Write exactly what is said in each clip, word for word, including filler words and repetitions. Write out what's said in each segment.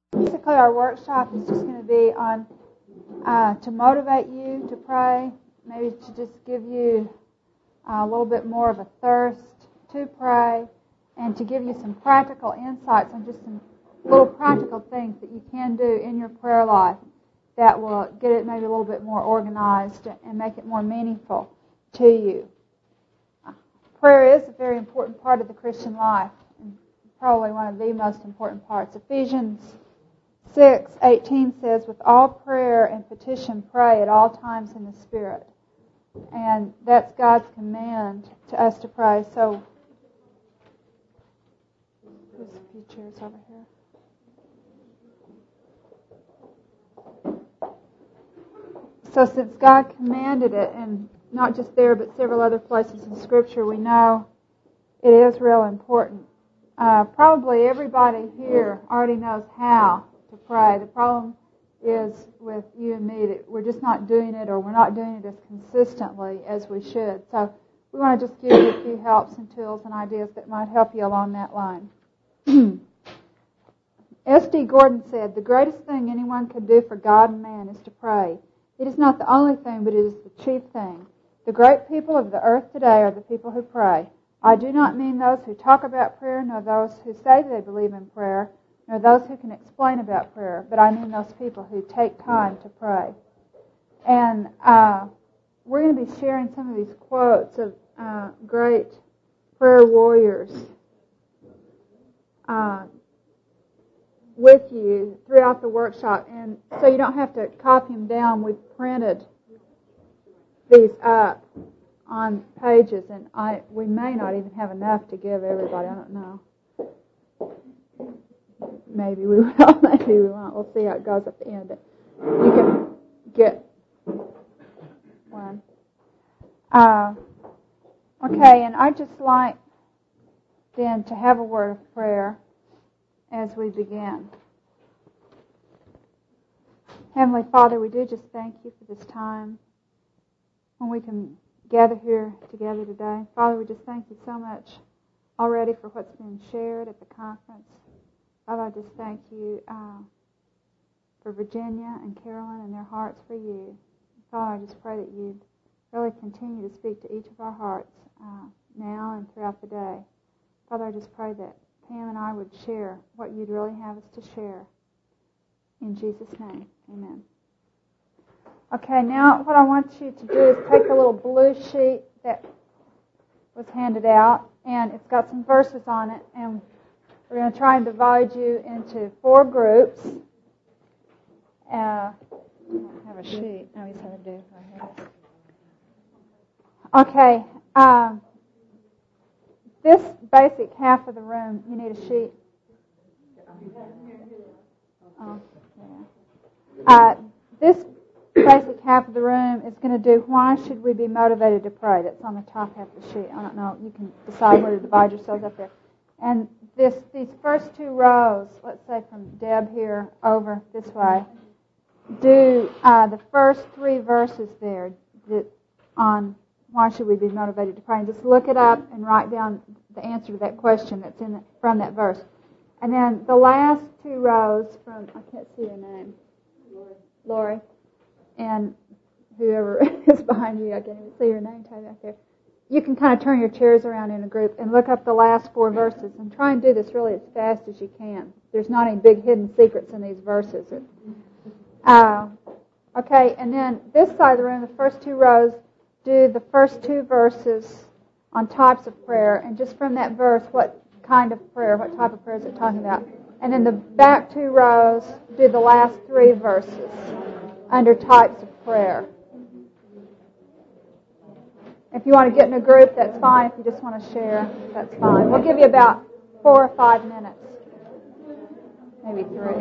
Basically, our workshop is just going to be on uh, to motivate you to pray, maybe to just give you uh, a little bit more of a thirst to pray, and to give you some practical insights on just some little practical things that you can do in your prayer life that will get it maybe a little bit more organized and make it more meaningful to you. Prayer is a very important part of the Christian life, and probably one of the most important parts. Ephesians six eighteen says, with all prayer and petition pray at all times in the Spirit. And that's God's command to us to pray. So, there's a few chairs over here. So since God commanded it, and not just there but several other places in Scripture, we know it is real important. Uh, probably everybody here already knows how to pray. The problem is with you and me that we're just not doing it, or we're not doing it as consistently as we should. So we want to just give you a few helps and tools and ideas that might help you along that line. S D Gordon said, the greatest thing anyone could do for God and man is to pray. It is not the only thing, but it is the chief thing. The great people of the earth today are the people who pray. I do not mean those who talk about prayer, nor those who say they believe in prayer, nor those who can explain about prayer, but I mean those people who take time to pray. And uh, we're going to be sharing some of these quotes of uh, great prayer warriors uh, with you throughout the workshop. And so you don't have to copy them down. We've printed these up on pages, and I we may not even have enough to give everybody. I don't know. Maybe we will, maybe we won't. We'll see how it goes at the end. You can get one. Uh, okay, and I'd just like then to have a word of prayer as we begin. Heavenly Father, we do just thank you for this time when we can gather here together today. Father, we just thank you so much already for what's been shared at the conference. Father, I just thank you uh, for Virginia and Carolyn and their hearts for you. Father, I just pray that you'd really continue to speak to each of our hearts uh, now and throughout the day. Father, I just pray that Pam and I would share what you'd really have us to share. In Jesus' name, amen. Okay, now what I want you to do is take the little blue sheet that was handed out, and it's got some verses on it, and we're going to try and divide you into four groups. Uh, I don't have a sheet. No, he's had to do. Okay. Um, this basic half of the room, you need a sheet. Oh, yeah. Uh, this basic half of the room is going to do why should we be motivated to pray. That's on the top half of the sheet. I don't know. You can decide where to divide yourselves up there. And this, these first two rows, let's say from Deb here over this way, do uh, the first three verses there that on why should we be motivated to pray. And just look it up and write down the answer to that question that's in the, from that verse. And then the last two rows from, I can't see your name, Lori, Lori and whoever is behind you, I can't even see your name tag back there. You can kind of turn your chairs around in a group and look up the last four verses and try and do this really as fast as you can. There's not any big hidden secrets in these verses. Uh, okay, and then this side of the room, the first two rows, do the first two verses on types of prayer, and just from that verse, what kind of prayer, what type of prayer is it talking about? And then the back two rows, do the last three verses under types of prayer. If you want to get in a group, that's fine. If you just want to share, that's fine. We'll give you about four or five minutes. Maybe three.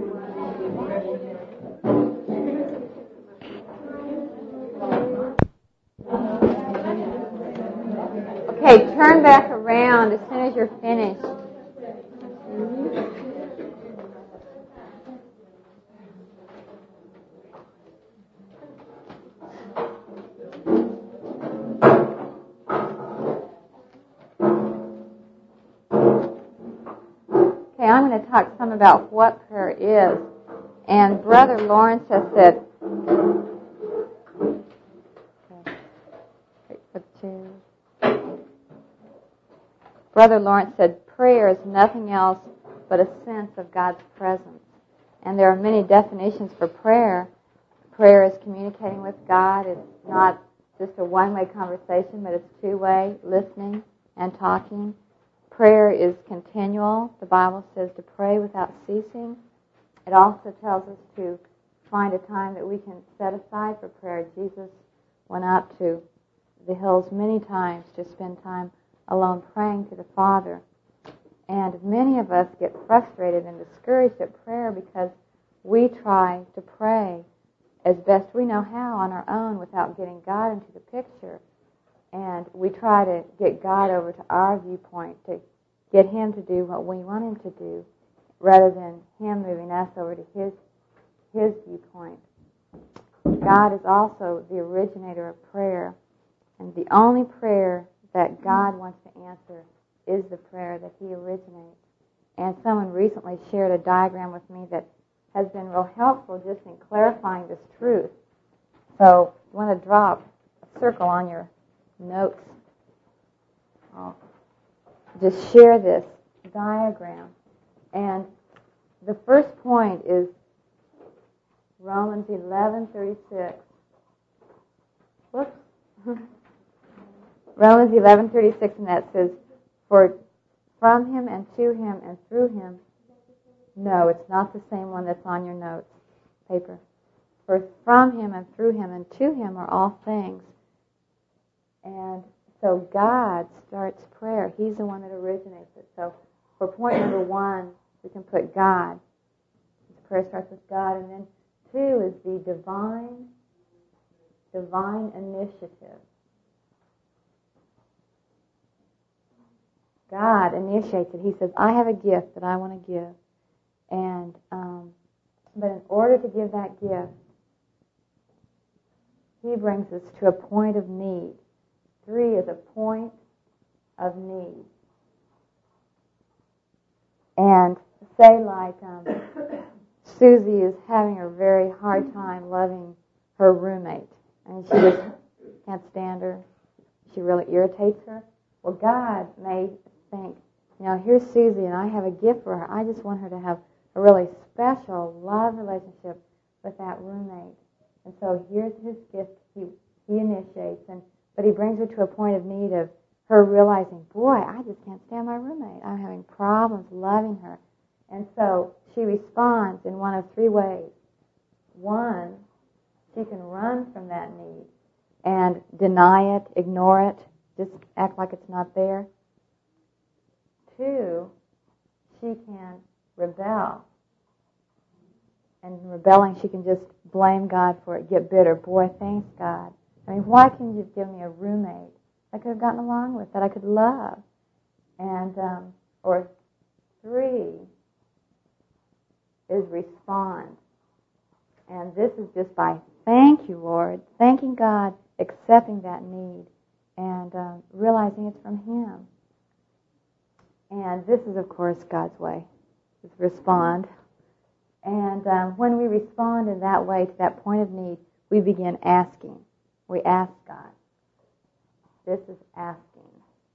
Okay, turn back around as soon as you're finished. Okay, now I'm going to talk some about what prayer is. And Brother Lawrence has said, Brother Lawrence said, prayer is nothing else but a sense of God's presence. And there are many definitions for prayer. Prayer is communicating with God. It's not just a one-way conversation, but it's two-way, listening and talking. Prayer is continual. The Bible says to pray without ceasing. It also tells us to find a time that we can set aside for prayer. Jesus went out to the hills many times to spend time alone praying to the Father. And many of us get frustrated and discouraged at prayer because we try to pray as best we know how on our own without getting God into the picture. And we try to get God over to our viewpoint, to get Him to do what we want Him to do, rather than Him moving us over to His, His viewpoint. God is also the originator of prayer. And the only prayer that God wants to answer is the prayer that He originates. And someone recently shared a diagram with me that has been real helpful just in clarifying this truth. So you want to drop a circle on your notes. I'll just share this diagram. And the first point is Romans eleven thirty-six. Whoops. Romans eleven thirty-six, and that says, for from Him and to Him and through Him. No, it's not the same one that's on your notes paper. For from Him and through Him and to Him are all things. And so God starts prayer. He's the one that originates it. So for point number one, we can put God. Prayer starts with God. And then two is the divine, divine initiative. God initiates it. He says, I have a gift that I want to give. And um, but in order to give that gift, He brings us to a point of need. Three is a point of need. And say like um, Susie is having a very hard time loving her roommate. And she just can't stand her. She really irritates her. Well, God may think, you know, here's Susie and I have a gift for her. I just want her to have a really special love relationship with that roommate. And so here's His gift. He, he initiates, and but He brings her to a point of need of her realizing, boy, I just can't stand my roommate. I'm having problems loving her. And so she responds in one of three ways. One, she can run from that need and deny it, ignore it, just act like it's not there. Two, she can rebel. And in rebelling, she can just blame God for it, get bitter. Boy, thanks God. I mean, why can't you just give me a roommate I could have gotten along with, that I could love? And, um, or three is respond. And this is just by thank you, Lord, thanking God, accepting that need, and um, realizing it's from Him. And this is, of course, God's way, is respond. And um, when we respond in that way to that point of need, we begin asking. We ask God. This is asking.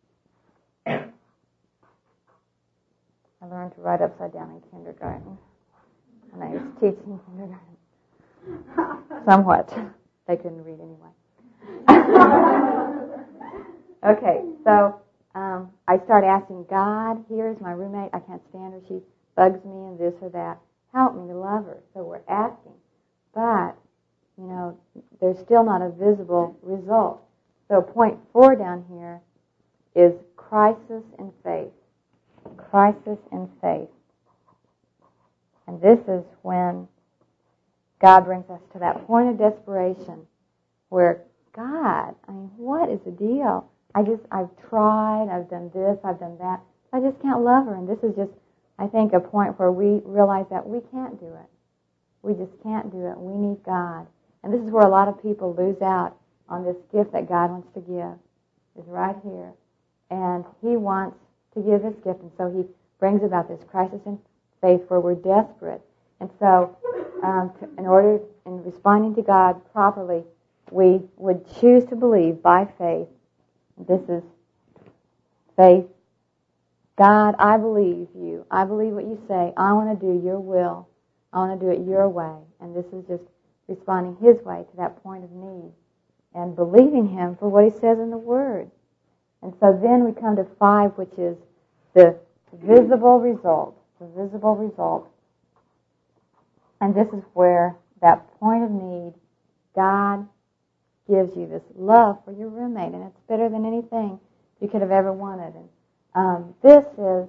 I learned to write upside down in kindergarten. And I was teaching kindergarten. Somewhat. They couldn't read anyway. Okay, so um, I start asking God, here's my roommate, I can't stand her, she bugs me and this or that. Help me to love her. So we're asking. But, you know, there's still not a visible result. So point four down here is crisis in faith. Crisis in faith. And this is when God brings us to that point of desperation where, God, I mean, what is the deal? I just, I've tried, I've done this, I've done that. I just can't love her. And this is just, I think, a point where we realize that we can't do it. We just can't do it. We need God. And this is where a lot of people lose out on this gift that God wants to give, is right here. And He wants to give this gift, and so He brings about this crisis in faith where we're desperate. And so, um, to, in order, in responding to God properly, we would choose to believe by faith. This is faith. God, I believe you. I believe what you say. I want to do your will. I want to do it your way. And this is just responding His way to that point of need and believing Him for what He says in the Word. And so then we come to five, which is the visible result. The visible result. And this is where that point of need, God gives you this love for your roommate, and it's better than anything you could have ever wanted. And um, this is,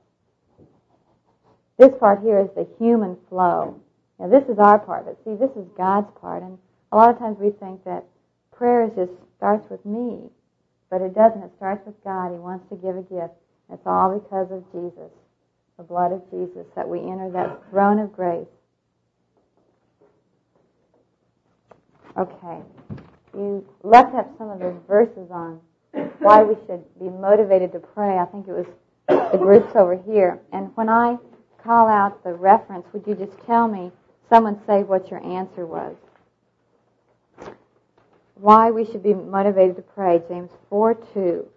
this part here is the human flow. Now this is our part, but see, this is God's part. And a lot of times we think that prayer is just starts with me, but it doesn't. It starts with God. He wants to give a gift. It's all because of Jesus, the blood of Jesus, that we enter that throne of grace. Okay. You left up some of those verses on why we should be motivated to pray. I think it was the groups over here. And when I call out the reference, would you just tell me, someone say what your answer was? Why we should be motivated to pray. James four two.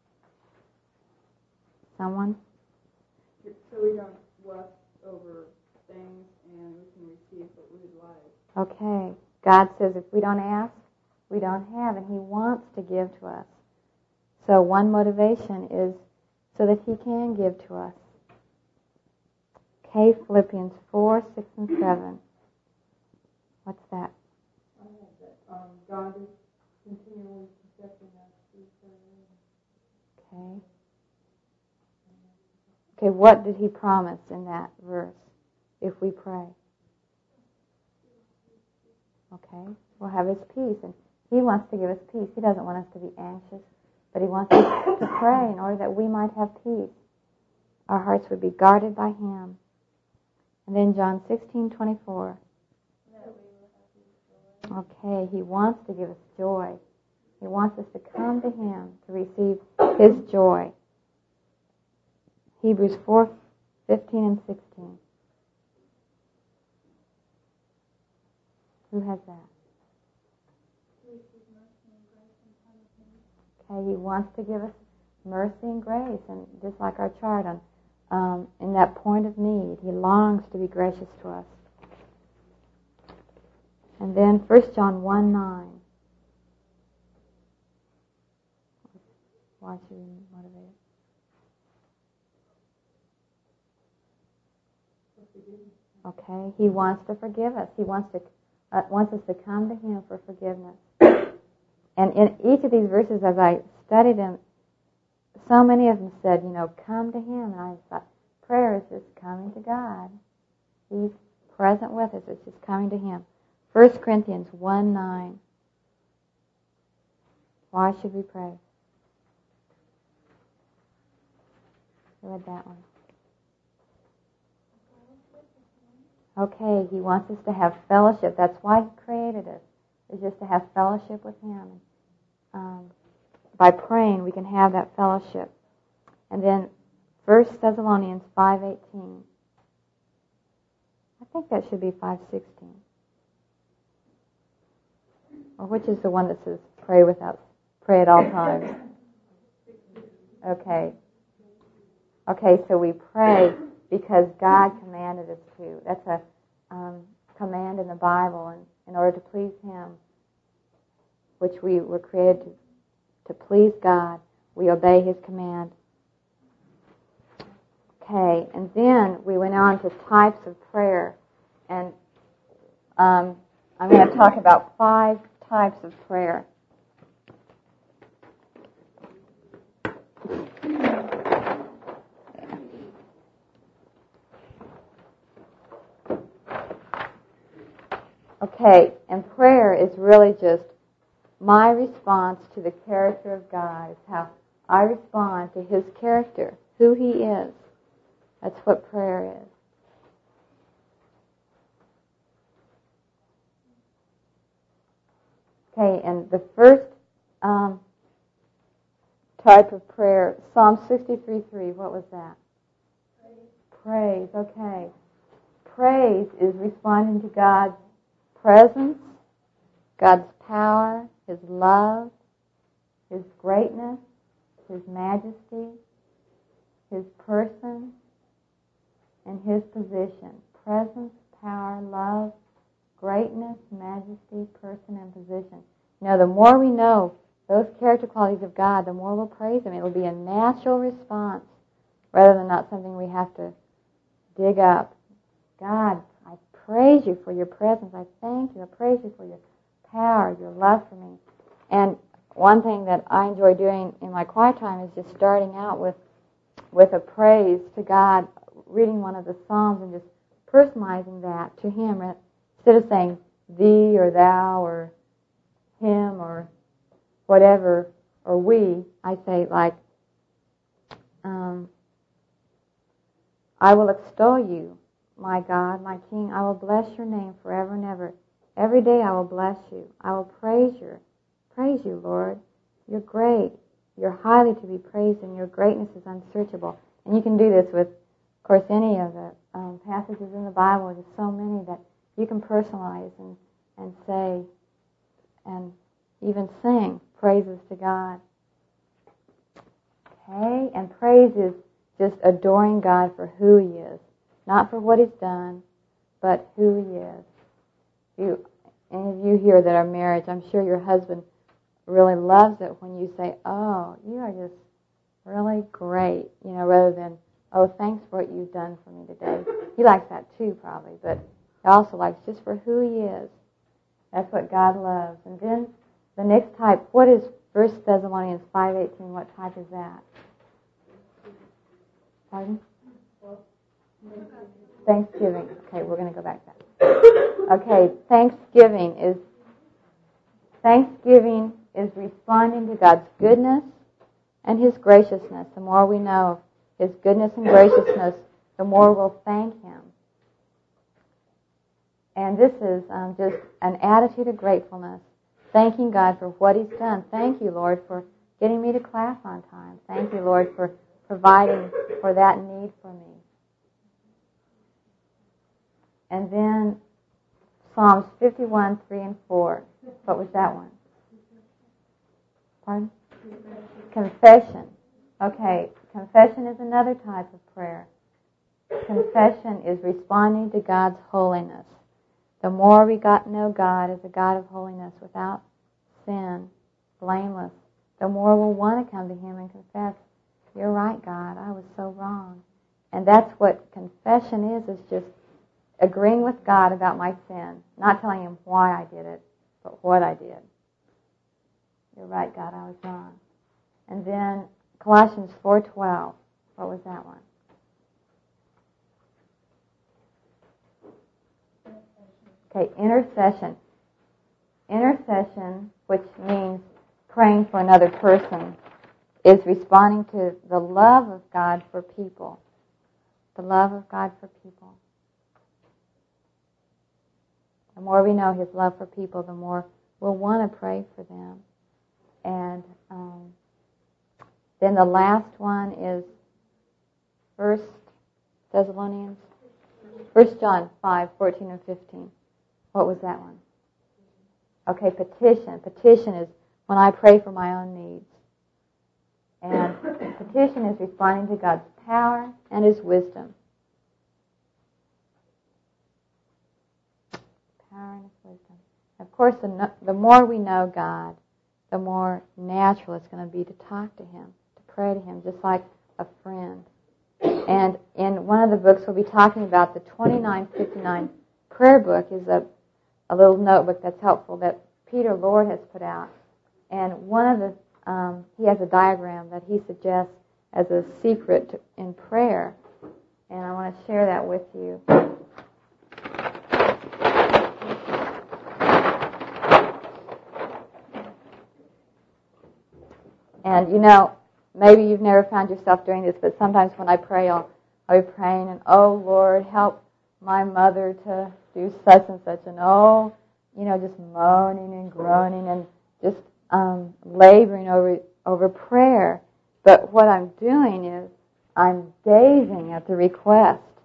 Someone? So we don't lust over things and we can receive what we would like. Okay. God says if we don't ask, we don't have, and He wants to give to us. So one motivation is so that He can give to us. Okay, Philippians four, six, and seven. What's that? I have that. Um, God is continually protecting us through prayer. Okay. Okay, what did He promise in that verse if we pray? Okay, we'll have His peace, and He wants to give us peace. He doesn't want us to be anxious, but He wants us to pray in order that we might have peace. Our hearts would be guarded by Him. And then John sixteen twenty-four. Okay, He wants to give us joy. He wants us to come to Him to receive His joy. Hebrews four fifteen and sixteen. Who has that? Okay, He wants to give us mercy and grace, and just like our chart on, um, in that point of need, He longs to be gracious to us. And then First John one nine. Why should we be motivated? Okay, He wants to forgive us. He wants to uh, wants us to come to Him for forgiveness. And in each of these verses, as I studied them, so many of them said, you know, come to Him. And I thought, prayer is just coming to God. He's present with us. It's just coming to Him. First Corinthians one nine. Why should we pray? I read that one. Okay, He wants us to have fellowship. That's why He created us, is just to have fellowship with Him. Um, by praying, we can have that fellowship. And then First Thessalonians five eighteen. I think that should be five sixteen. Or which is the one that says pray without, pray at all times? Okay. Okay, so we pray because God commanded us to. That's a um, command in the Bible, and in order to please Him, which we were created to, to please God, we obey His command. Okay, and then we went on to types of prayer, and um, I'm going to talk about five types of prayer. Okay, and prayer is really just my response to the character of God. It's how I respond to His character, who He is. That's what prayer is. Okay, and the first um, type of prayer, Psalm sixty-three three, what was that? praise. Okay. Praise is responding to God's presence, God's power, His love, His greatness, His majesty, His person, and His position. Presence, power, love, greatness, majesty, person, and position. You know, the more we know those character qualities of God, the more we'll praise Him. It will be a natural response rather than not something we have to dig up. God, I praise you for your presence. I thank you. I praise you for your power, your love for me. And one thing that I enjoy doing in my quiet time is just starting out with with a praise to God, reading one of the Psalms and just personalizing that to Him instead of saying thee or thou or him or whatever or we. I say like, um, I will extol you, my God, my King. I will bless your name forever and ever. Every day I will bless you. I will praise you. Praise you, Lord. You're great. You're highly to be praised, and your greatness is unsearchable. And you can do this with, of course, any of the um, passages in the Bible. There's so many that you can personalize and, and say and even sing praises to God. Okay? And praise is just adoring God for who He is. Not for what He's done, but who He is. You, any of you here that are married, I'm sure your husband really loves it when you say, oh, you are just really great, you know, rather than, oh, thanks for what you've done for me today. He likes that too, probably, but he also likes just for who He is. That's what God loves. And then the next type, what is First Thessalonians five eighteen? What type is that? Pardon? Thanksgiving. Okay, we're going to go back to that. Okay, Thanksgiving is Thanksgiving is responding to God's goodness and His graciousness. The more we know of His goodness and graciousness, the more we'll thank Him. And this is um, just an attitude of gratefulness, thanking God for what He's done. Thank you, Lord, for getting me to class on time. Thank you, Lord, for providing for that need for me. And then Psalms fifty-one, three and four. What was that one? Pardon? Confession. Okay, confession is another type of prayer. Confession is responding to God's holiness. The more we got know God as a God of holiness, without sin, blameless, the more we'll want to come to Him and confess, you're right, God, I was so wrong. And that's what confession is, is just agreeing with God about my sin, not telling Him why I did it, but what I did. You're right, God, I was wrong. And then Colossians four twelve. What was that one? Okay, intercession. Intercession, which means praying for another person, is responding to the love of God for people. The love of God for people. The more we know His love for people, the more we'll want to pray for them. And um, then the last one is First Thessalonians, First John five, fourteen and fifteen. What was that one? Okay, petition. Petition is when I pray for my own needs. And petition is responding to God's power and His wisdom. Power and His wisdom. Of course, the, the more we know God, the more natural it's going to be to talk to Him, to pray to Him, just like a friend. And in one of the books we'll be talking about, the twenty-nine fifty-nine prayer book is a, a little notebook that's helpful that Peter Lord has put out. And one of the, um, he has a diagram that he suggests as a secret to, in prayer. And I want to share that with you. And, you know, maybe you've never found yourself doing this, but sometimes when I pray, I'll, I'll be praying, and, oh, Lord, help my mother to do such and such, and, oh, you know, just moaning and groaning and just um, laboring over over prayer. But what I'm doing is I'm gazing at the request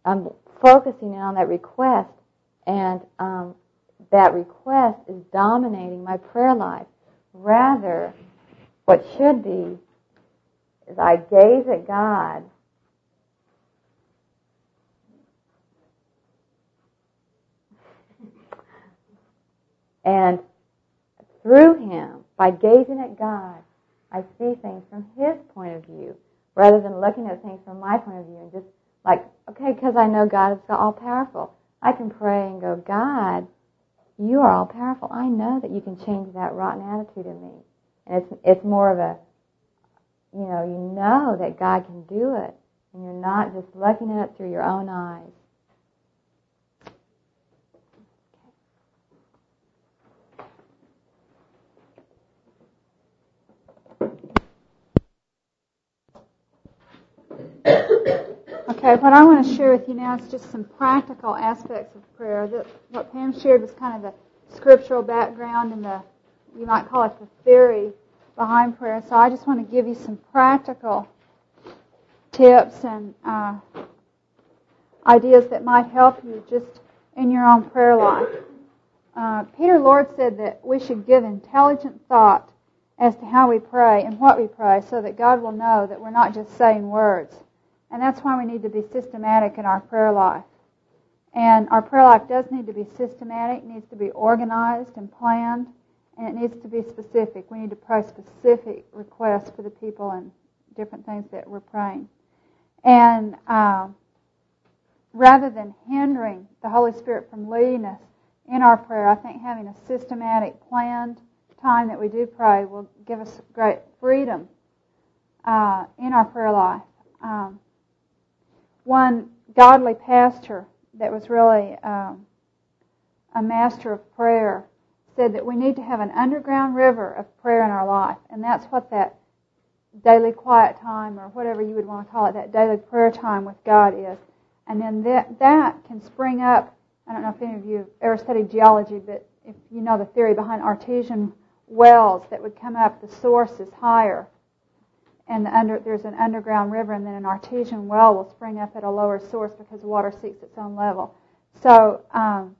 I'm focusing in on that request, and um, that request is dominating my prayer life. Rather, what should be is I gaze at God and through Him, by gazing at God, I see things from His point of view, rather than looking at things from my point of view and just like, okay, because I know God is all-powerful. I can pray and go, God, you are all-powerful. I know that you can change that rotten attitude in me. And it's it's more of a, you know, you know that God can do it, and you're not just looking at it through your own eyes. Okay, what I want to share with you now is just some practical aspects of prayer. The, what Pam shared was kind of the scriptural background and the, you might call it the theory behind prayer. So I just want to give you some practical tips and uh, ideas that might help you just in your own prayer life. Uh, Peter Lord said that we should give intelligent thought as to how we pray and what we pray so that God will know that we're not just saying words. And that's why we need to be systematic in our prayer life. And our prayer life does need to be systematic, needs to be organized and planned, and it needs to be specific. We need to pray specific requests for the people and different things that we're praying. And uh, rather than hindering the Holy Spirit from leading us in our prayer, I think having a systematic, planned time that we do pray will give us great freedom uh, in our prayer life. Um, one godly pastor that was really um, a master of prayer said that we need to have an underground river of prayer in our life, and that's what that daily quiet time, or whatever you would want to call it, that daily prayer time with God is. And then that, that can spring up. I don't know if any of you have ever studied geology, but if you know the theory behind artesian wells that would come up, the source is higher, and the under, there's an underground river, and then an artesian well will spring up at a lower source because the water seeks its own level. So um,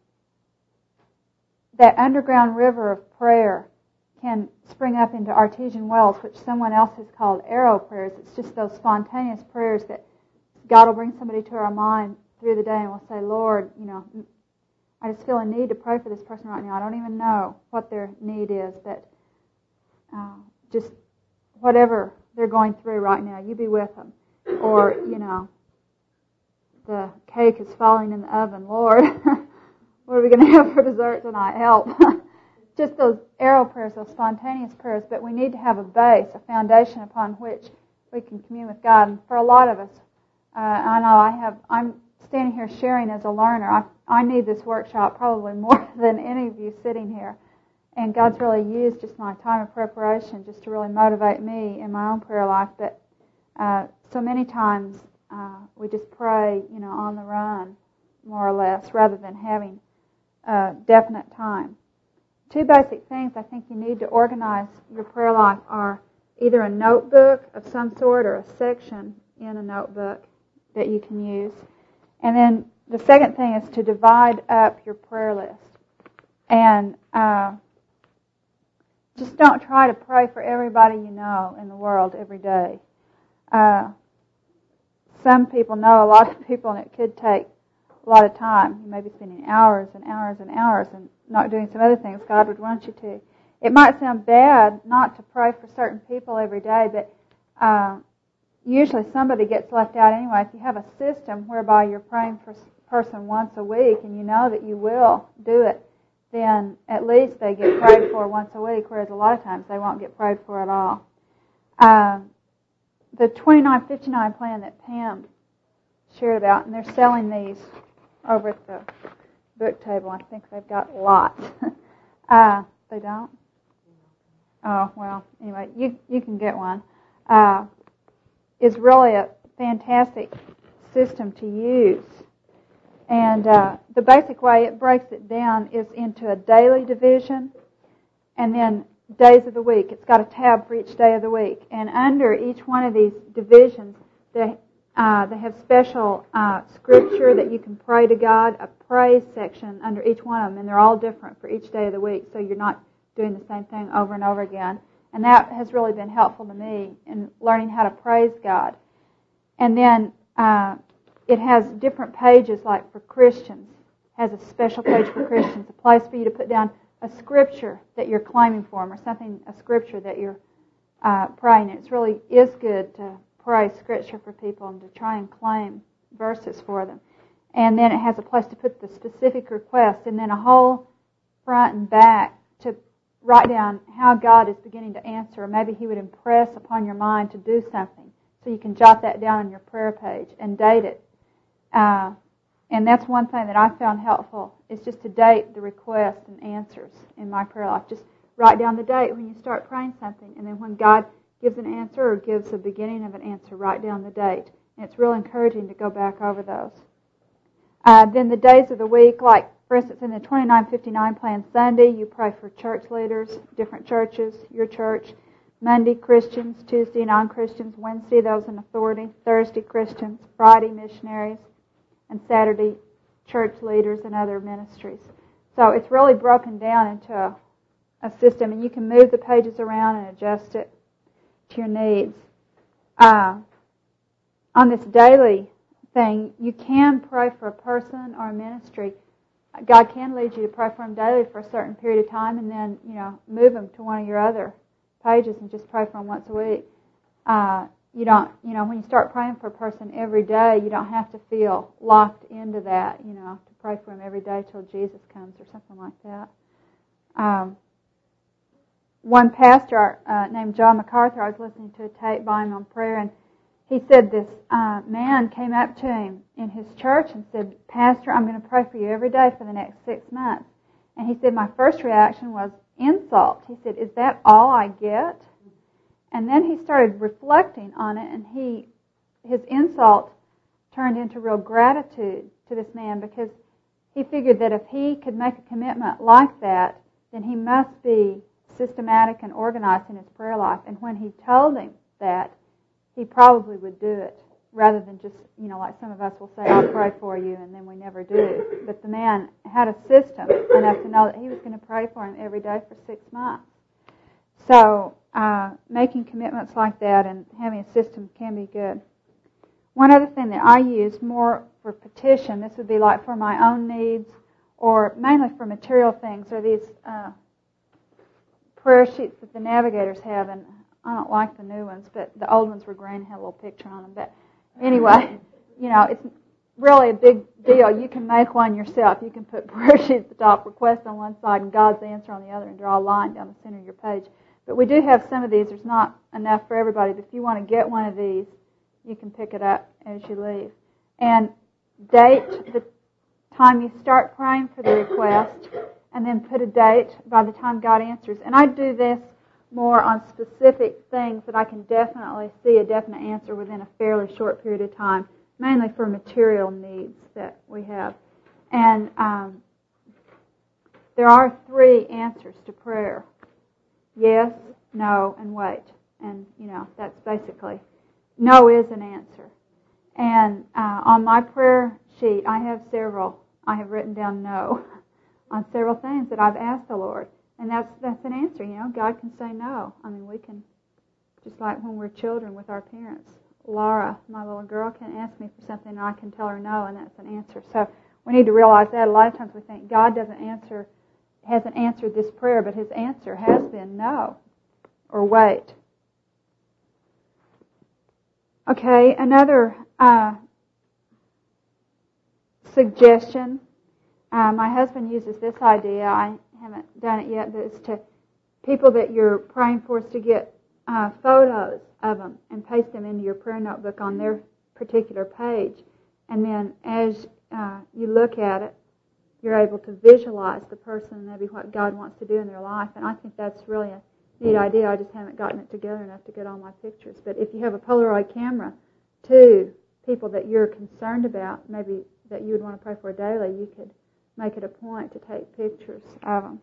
that underground river of prayer can spring up into artesian wells, which someone else has called arrow prayers. It's just those spontaneous prayers that God will bring somebody to our mind through the day, and we'll say, Lord, you know, I just feel a need to pray for this person right now. I don't even know what their need is, but uh, just whatever they're going through right now, you be with them. Or, you know, the cake is falling in the oven. Lord, what are we going to have for dessert tonight? Help. Just those arrow prayers, those spontaneous prayers, but we need to have a base, a foundation upon which we can commune with God. And for a lot of us, uh, I know I have, I'm standing here sharing as a learner. I, I need this workshop probably more than any of you sitting here. And God's really used just my time of preparation just to really motivate me in my own prayer life. But uh, so many times uh, we just pray, you know, on the run, more or less, rather than having a definite time. Two basic things I think you need to organize your prayer life are either a notebook of some sort or a section in a notebook that you can use. And then the second thing is to divide up your prayer list. And uh, just don't try to pray for everybody you know in the world every day. Uh, some people know a lot of people, and it could take a lot of time. You may be spending hours and hours and hours and not doing some other things God would want you to. It might sound bad not to pray for certain people every day, but uh, usually somebody gets left out anyway. If you have a system whereby you're praying for a person once a week and you know that you will do it, then at least they get prayed for once a week, whereas a lot of times they won't get prayed for at all. Um, the twenty-nine fifty-nine plan that Pam shared about, and they're selling these over at the book table. I think they've got lots. uh, they don't? Oh, well, anyway, you you can get one. Uh, is really a fantastic system to use. And uh, the basic way it breaks it down is into a daily division and then days of the week. It's got a tab for each day of the week. And under each one of these divisions, the Uh, they have special uh, scripture that you can pray to God, a praise section under each one of them, and they're all different for each day of the week, so you're not doing the same thing over and over again. And that has really been helpful to me in learning how to praise God. And then uh, it has different pages, like for Christians. It has a special page for Christians, a place for you to put down a scripture that you're claiming for them, or something, a scripture that you're uh, praying. And it really is good to pray scripture for people and to try and claim verses for them. And then it has a place to put the specific request, and then a whole front and back to write down how God is beginning to answer. Maybe He would impress upon your mind to do something. So you can jot that down on your prayer page and date it. Uh, and that's one thing that I found helpful, is just to date the requests and answers in my prayer life. Just write down the date when you start praying something, and then when God gives an answer or gives the beginning of an answer, write down the date. And it's real encouraging to go back over those. Uh, then the days of the week, like, for instance, in the twenty-nine fifty-nine plan, Sunday, you pray for church leaders, different churches, your church. Monday, Christians. Tuesday, non-Christians. Wednesday, those in authority. Thursday, Christians. Friday, missionaries. And Saturday, church leaders and other ministries. So it's really broken down into a, a system, and you can move the pages around and adjust it to your needs. Uh, on this daily thing, you can pray for a person or a ministry. God can lead you to pray for them daily for a certain period of time, and then, you know, move them to one of your other pages and just pray for them once a week. Uh, you don't, you know, when you start praying for a person every day, you don't have to feel locked into that, you know, to pray for them every day till Jesus comes or something like that. Um, one pastor uh, named John MacArthur, I was listening to a tape by him on prayer, and he said this uh, man came up to him in his church and said, "Pastor, I'm going to pray for you every day for the next six months. And he said, my first reaction was insult. He said, "Is that all I get?" And then he started reflecting on it, and he, his insult turned into real gratitude to this man, because he figured that if he could make a commitment like that, then he must be systematic and organized in his prayer life. And when he told him that, he probably would do it, rather than just, you know, like some of us will say, "I'll pray for you," and then we never do. But the man had a system enough to know that he was going to pray for him every day for six months. So uh, making commitments like that and having a system can be good. One other thing that I use more for petition, this would be like for my own needs, or mainly for material things, are these uh, prayer sheets that the Navigators have, and I don't like the new ones, but the old ones were green and had a little picture on them. But anyway, you know, it's really a big deal. You can make one yourself. You can put prayer sheets at the top, request on one side, and God's answer on the other, and draw a line down the center of your page. But we do have some of these. There's not enough for everybody. But if you want to get one of these, you can pick it up as you leave. And date the time you start praying for the request, and then put a date by the time God answers. And I do this more on specific things that I can definitely see a definite answer within a fairly short period of time, mainly for material needs that we have. And um, there are three answers to prayer: yes, no, and wait. And, you know, that's basically, no is an answer. And uh, on my prayer sheet, I have several, I have written down no on several things that I've asked the Lord. And that's that's an answer, you know. God can say no. I mean, we can, just like when we're children with our parents. Laura, my little girl, can ask me for something and I can tell her no, and that's an answer. So we need to realize that. A lot of times we think God doesn't answer, hasn't answered this prayer, but His answer has been no, or wait. Okay, another uh, suggestion. Uh, my husband uses this idea. I haven't done it yet, but it's to people that you're praying for, is to get uh, photos of them and paste them into your prayer notebook on their particular page. And then as uh, you look at it, you're able to visualize the person and maybe what God wants to do in their life. And I think that's really a neat idea. I just haven't gotten it together enough to get all my pictures. But if you have a Polaroid camera, to people that you're concerned about, maybe that you would want to pray for daily, you could make it a point to take pictures of them.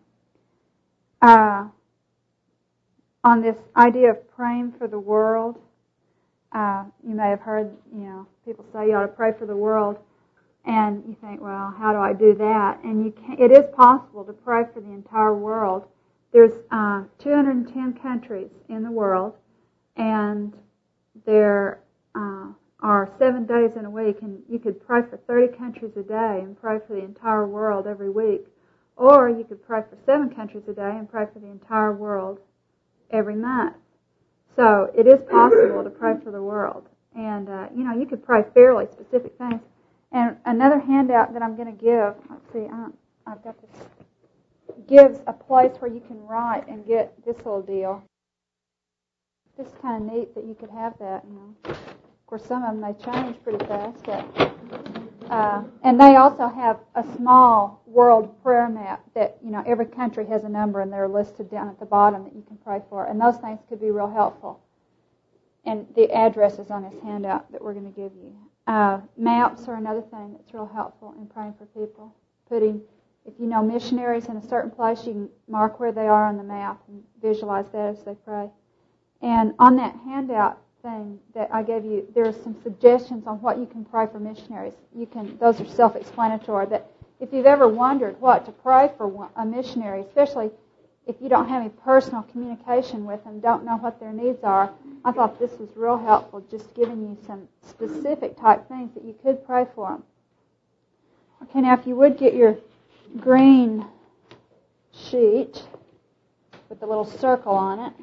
Uh, on this idea of praying for the world, uh, you may have heard, you know, people say you ought to pray for the world, and you think, well, how do I do that? And you can, it is possible to pray for the entire world. There's uh, two hundred ten countries in the world, and there uh, are seven days in a week, and you could pray for thirty countries a day and pray for the entire world every week. Or you could pray for seven countries a day and pray for the entire world every month. So it is possible to pray for the world. And, uh, you know, you could pray fairly specific things. And another handout that I'm going to give, let's see, I I've got this, gives a place where you can write and get this little deal. This is kind of neat that you could have that, you know. Of course, some of them, they change pretty fast. But, uh, and they also have a small world prayer map that, you know, every country has a number, and they're listed down at the bottom that you can pray for. And those things could be real helpful. And the address is on this handout that we're going to give you. Uh, maps are another thing that's real helpful in praying for people. Putting, if you know missionaries in a certain place, you can mark where they are on the map and visualize that as they pray. And on that handout thing that I gave you, there are some suggestions on what you can pray for missionaries. You can; those are self-explanatory. But if you've ever wondered what to pray for a missionary, especially if you don't have any personal communication with them, don't know what their needs are, I thought this was real helpful, just giving you some specific type things that you could pray for them. Okay, now if you would get your green sheet with the little circle on it.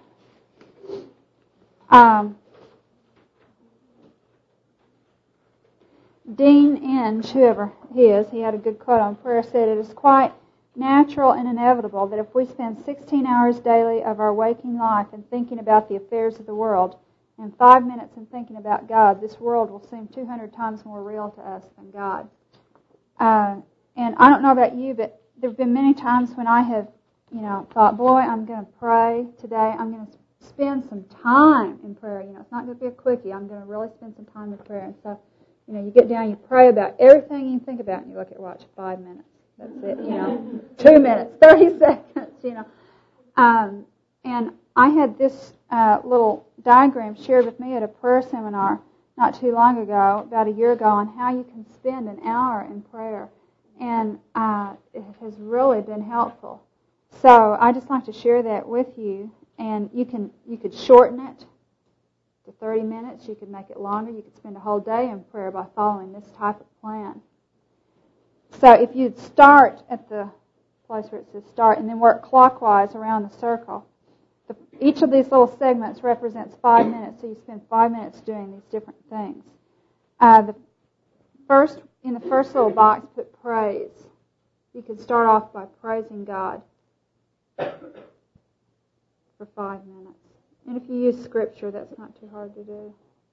Um, Dean Inge, whoever he is, he had a good quote on prayer, said, "It is quite natural and inevitable that if we spend sixteen hours daily of our waking life in thinking about the affairs of the world and five minutes in thinking about God, this world will seem two hundred times more real to us than God." Uh, and I don't know about you, but there have been many times when I have, you know, thought, boy, I'm going to pray today. I'm going to spend some time in prayer. You know, it's not going to be a quickie. I'm going to really spend some time in prayer. And so, you know, you get down, you pray about everything you think about, and you look at watch, five minutes. That's it, you know, two minutes, thirty seconds, you know. Um, and I had this uh, little diagram shared with me at a prayer seminar not too long ago, about a year ago, on how you can spend an hour in prayer. And uh, it has really been helpful. So I just like to share that with you. And you can you could shorten it to thirty minutes. You could make it longer. You could spend a whole day in prayer by following this type of plan. So if you'd start at the place where it says start and then work clockwise around the circle, the, each of these little segments represents five minutes, so you spend five minutes doing these different things. Uh, the first, in the first little box, put praise. You could start off by praising God for five minutes. And if you use Scripture, that's not too hard to do.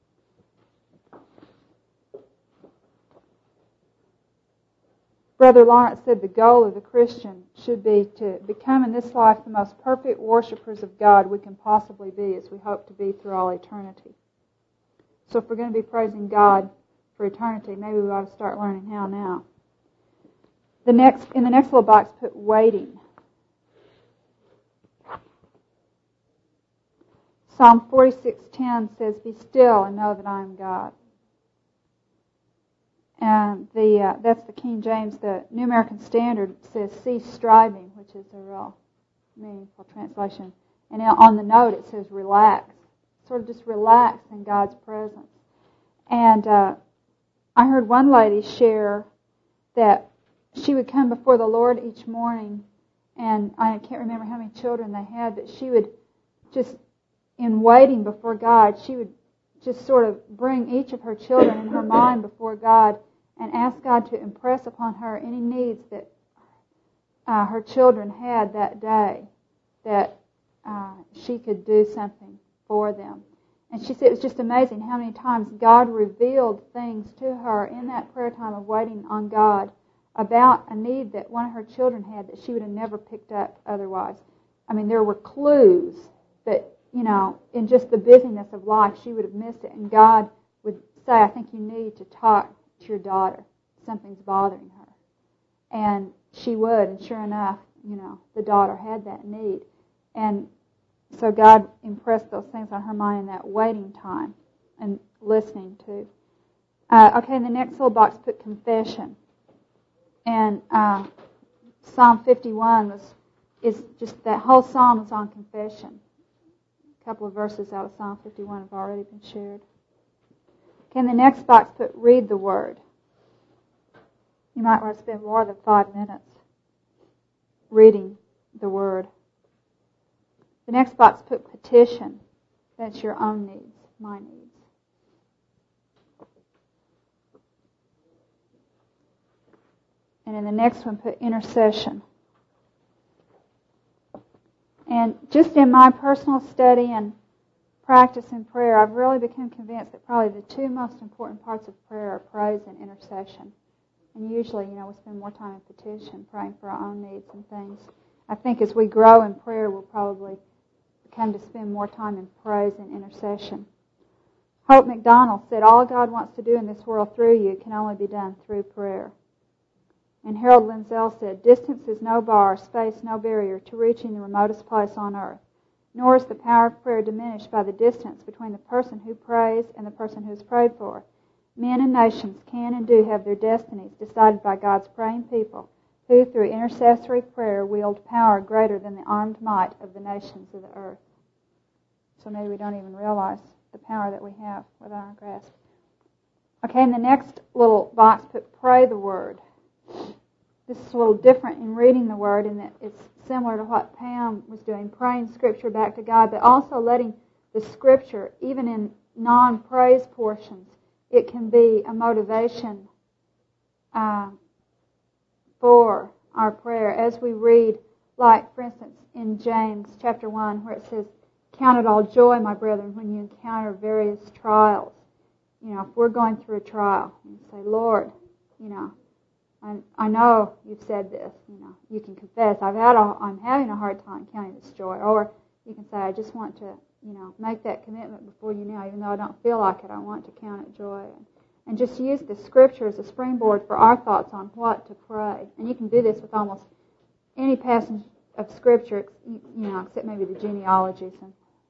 Brother Lawrence said the goal of the Christian should be to become in this life the most perfect worshipers of God we can possibly be, as we hope to be through all eternity. So if we're going to be praising God for eternity, maybe we ought to start learning how now. The next, in the next little box, put waiting. Psalm forty-six ten says, "Be still and know that I am God." And the uh, that's the King James. The New American Standard says, "Cease striving," which is a real meaningful translation. And on the note it says, "Relax." Sort of just relax in God's presence. And uh, I heard one lady share that she would come before the Lord each morning, and I can't remember how many children they had, but she would just, in waiting before God, she would just sort of bring each of her children in her mind before God and ask God to impress upon her any needs that uh, her children had that day, that uh, she could do something for them. And she said it was just amazing how many times God revealed things to her in that prayer time of waiting on God about a need that one of her children had that she would have never picked up otherwise. I mean, there were clues that, you know, in just the busyness of life, she would have missed it. And God would say, "I think you need to talk to your daughter. Something's bothering her." And she would, and sure enough, you know, the daughter had that need. And so God impressed those things on her mind in that waiting time. and listening to. Uh, okay, in the next little box, put confession. And uh, Psalm fifty-one was is just that whole psalm is on confession. A couple of verses out of Psalm fifty-one have already been shared. Okay, in the next box, put read the Word. You might want to spend more than five minutes reading the Word. The next box, put petition. That's your own needs, my needs. And in the next one, put intercession. And just in my personal study and practice in prayer, I've really become convinced that probably the two most important parts of prayer are praise and intercession. And usually, you know, we spend more time in petition, praying for our own needs and things. I think as we grow in prayer, we'll probably come to spend more time in praise and intercession. Hope McDonald said, all God wants to do in this world through you can only be done through prayer. And Harold Lindsell said, distance is no bar, space no barrier to reaching the remotest place on earth, nor is the power of prayer diminished by the distance between the person who prays and the person who is prayed for. Men and nations can and do have their destinies decided by God's praying people, who through intercessory prayer wield power greater than the armed might of the nations of the earth. So maybe we don't even realize the power that we have within our grasp. Okay, in the next little box, put pray the Word. This is a little different in reading the Word in that it's similar to what Pam was doing, praying Scripture back to God, but also letting the Scripture, even in non-praise portions, it can be a motivation uh, for our prayer. As we read, like, for instance, in James chapter one, where it says, count it all joy, my brethren, when you encounter various trials. You know, if we're going through a trial, you say, Lord, you know, I, I know you've said this. You know, you can confess, I've had a, I'm having a hard time counting this joy. Or you can say, I just want to, you know, make that commitment before you now, even though I don't feel like it, I want to count it joy. And, and just use the Scripture as a springboard for our thoughts on what to pray. And you can do this with almost any passage of Scripture, you know, except maybe the genealogies and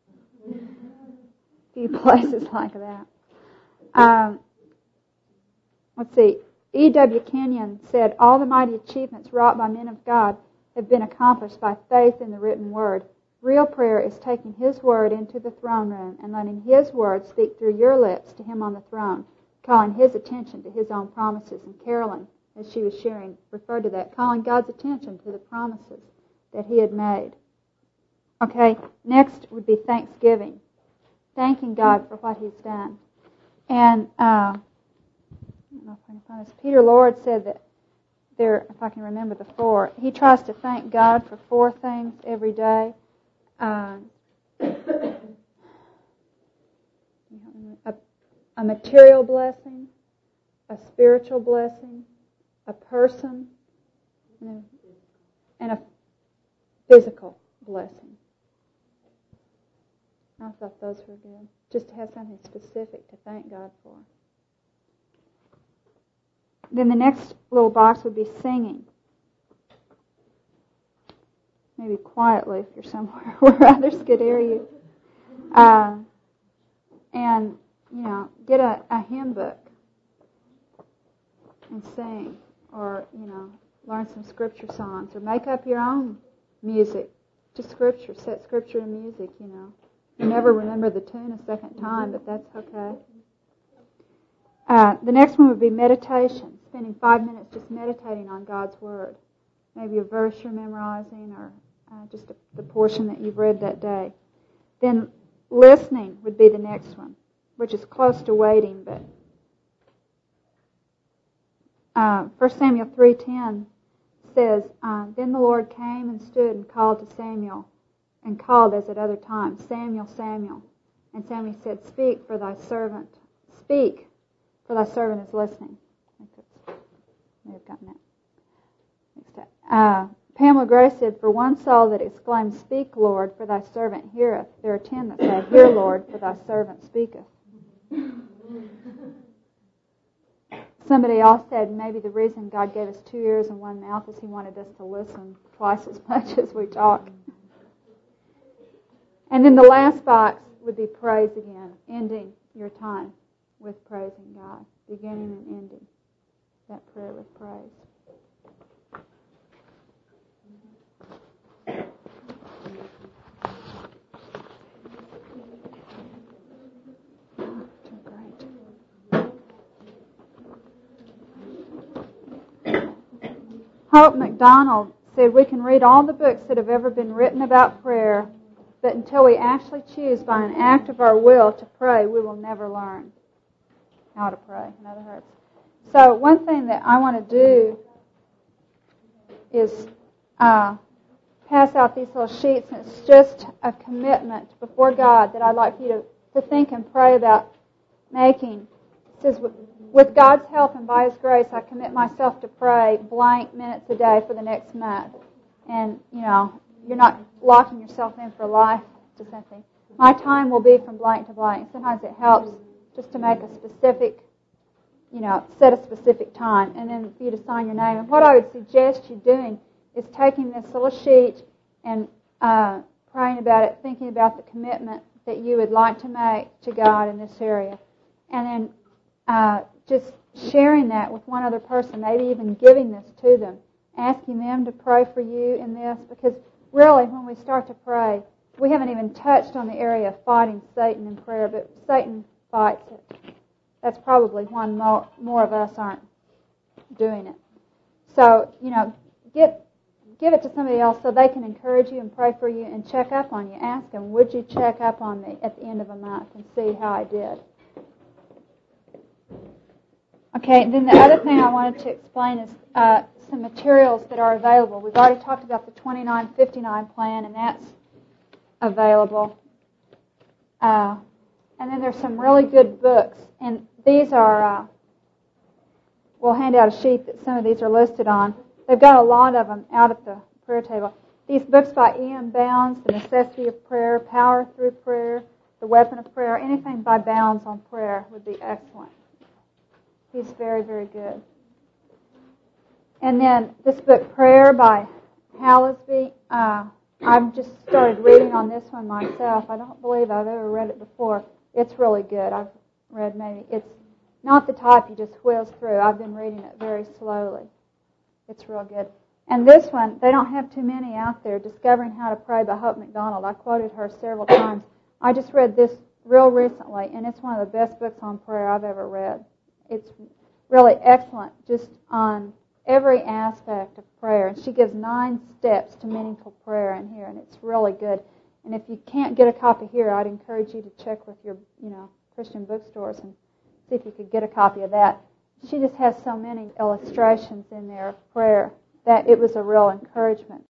a few places like that. Um, let's see. E W Kenyon said, all the mighty achievements wrought by men of God have been accomplished by faith in the written Word. Real prayer is taking His Word into the throne room and letting His Word speak through your lips to Him on the throne, calling His attention to His own promises. And Carolyn, as she was sharing, referred to that, calling God's attention to the promises that He had made. Okay, next would be thanksgiving, thanking God for what He's done. And uh, I don't know if I can find this. Peter Lord said that there, if I can remember the four, he tries to thank God for four things every day. Uh, a, a material blessing, a spiritual blessing, a person, and a, and a physical blessing. I thought those were good. Just to have something specific to thank God for. Then the next little box would be singing. Maybe quietly if you're somewhere where others could hear you. Uh, and, you know, get a, a hymn book and sing. Or, you know, learn some Scripture songs. Or make up your own music to Scripture. Set Scripture to music, you know. You never remember the tune a second time, but that's okay. Uh, the next one would be meditation, spending five minutes just meditating on God's Word. Maybe a verse you're memorizing or uh, just a, the portion that you've read that day. Then listening would be the next one, which is close to waiting, but uh, First Samuel three ten says, uh, Then the Lord came and stood and called to Samuel, and called as at other times, Samuel, Samuel. And Samuel said, Speak, for thy servant, speak, for thy servant is listening. I think that's, may have gotten that mixed up. Uh, Pamela Gray said, For one soul that exclaims, Speak, Lord, for thy servant heareth, there are ten that say, Hear, Lord, for thy servant speaketh. Somebody else said maybe the reason God gave us two ears and one mouth is He wanted us to listen twice as much as we talk. And then the last box would be praise again, ending your time with praising God, beginning and ending that prayer with praise. Hope McDonald said we can read all the books that have ever been written about prayer, but until we actually choose by an act of our will to pray, we will never learn how to pray, in other words. So one thing that I want to do is uh, pass out these little sheets, and it's just a commitment before God that I'd like you to, to think and pray about making. It says, with God's help and by His grace, I commit myself to pray blank minutes a day for the next month. And, you know, you're not locking yourself in for life to something. My time will be from blank to blank. Sometimes it helps just to make a specific, you know, set a specific time, and then for you to sign your name. And what I would suggest you doing is taking this little sheet and uh, praying about it, thinking about the commitment that you would like to make to God in this area. And then uh, just sharing that with one other person, maybe even giving this to them, asking them to pray for you in this, because really when we start to pray, we haven't even touched on the area of fighting Satan in prayer, but Satan fights it. That's probably why more, more of us aren't doing it. So, you know, get, give it to somebody else so they can encourage you and pray for you and check up on you. Ask them, would you check up on me at the end of a month and see how I did? Okay, and then the other thing I wanted to explain is uh, some materials that are available. We've already talked about the twenty-nine fifty-nine plan, and that's available. Uh, and then there's some really good books, and these are, uh, we'll hand out a sheet that some of these are listed on. They've got a lot of them out at the prayer table. These books by E M Bounds, The Necessity of Prayer, Power Through Prayer, The Weapon of Prayer, anything by Bounds on prayer would be excellent. He's very, very good. And then this book, Prayer by Hallesby, uh, I've just started reading on this one myself. I don't believe I've ever read it before. It's really good. I've read maybe, it's not the type you just whiz through. I've been reading it very slowly. It's real good. And this one, they don't have too many out there, Discovering How to Pray by Hope McDonald. I quoted her several times. I just read this real recently, and it's one of the best books on prayer I've ever read. It's really excellent just on every aspect of prayer. And she gives nine steps to meaningful prayer in here, and it's really good. And if you can't get a copy here, I'd encourage you to check with your, you know, Christian bookstores and see if you could get a copy of that. She just has so many illustrations in there of prayer that it was a real encouragement